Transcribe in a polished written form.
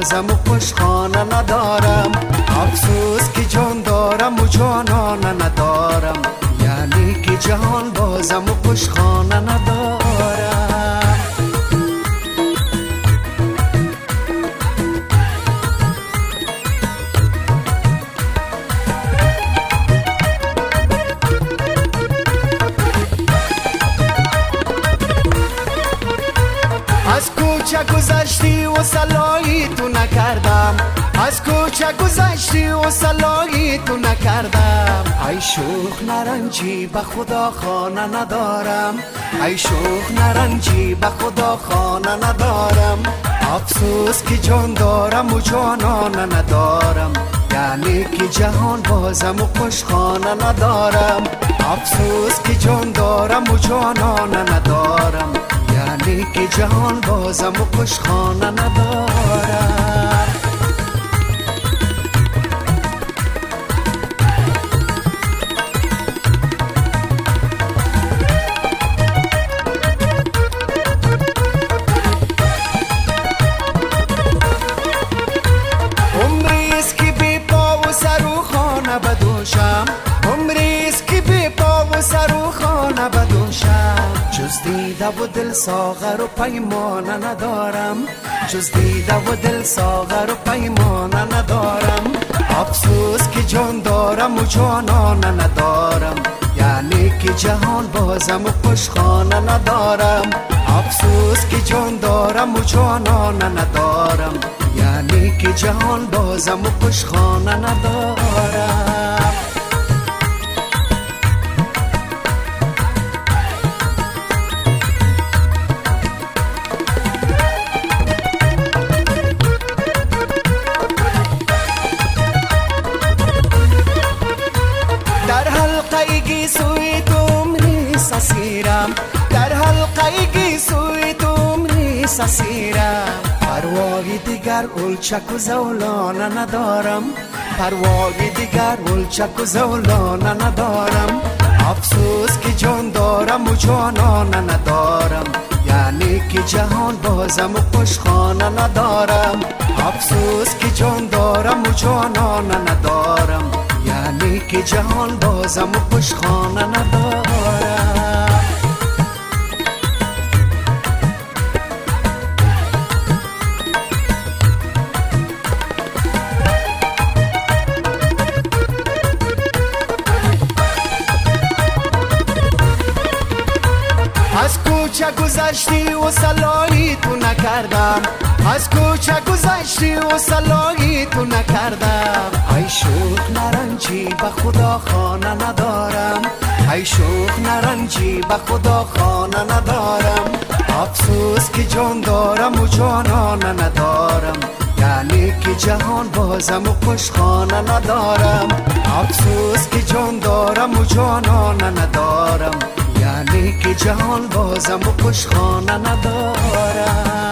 بازم و خوشخانه ندارم. افسوس که جان دارم و جانانه ندارم، یعنی که جهان بازم و خوشخانه ندارم. از کوچه گذشتی و صلاحی تو نکردم، از کوچه گذشتی و صلاحی تو نکردم. ای شوخ نرنجی به خدا خانه ندارم، ای شوخ نرنجی به خدا خانه ندارم. افسوس که جان دارم و جانانه ندارم، یعنی که جهان بازم و خوشخانه ندارم. افسوس که جان دارم و جانانه ندارم، یعنی که جهان بازم و خوشخانه ندارم. عمریست که بی پا و سر و خانه بدوشم، عمریست که بی پا و سر و خانه بدوشم. جز دیده و دل ساغر و پیمانه ندارم، جز دیده و دل ساغر و پیمانه ندارم. افسوس که جان دارم و جانانه ندارم، یعنی که جهان بازم و خوشخانه ندارم. افسوس که جان دارم و جانانه ندارم، یعنی که جهان بازم و خوشخانه ندارم. در حلقه گیسوی تو عمری سسیرم، در حلقه گیسوی تو عمری سسیرم. پروای دیگر اولچک و زولانه ندارم، پروای دیگر اولچک و زولانه ندارم. افسوس که جان دارم و جانانه ندارم، یعنی که جهان بازم و خوشخانه ندارم. افسوس که جان دارم و جانانه ندارم، یعنی که جهان بازم و خوشخانه ندارم. از کوچه گذشتی و صلاحی تو نکردم، از کوچه گذشتی و صلاحی تو نکردم. ای شوخ نرنجی به خدا خانه ندارم، ای شوخ نرنجی به خدا خانه ندارم. افسوس که جان دارم و جانانه ندارم، یعنی که جهان بازم و خوشخانه ندارم. افسوس که جان دارم و جانانه ندارم، یعنی که جهان بازم و خوشخانه ندارم.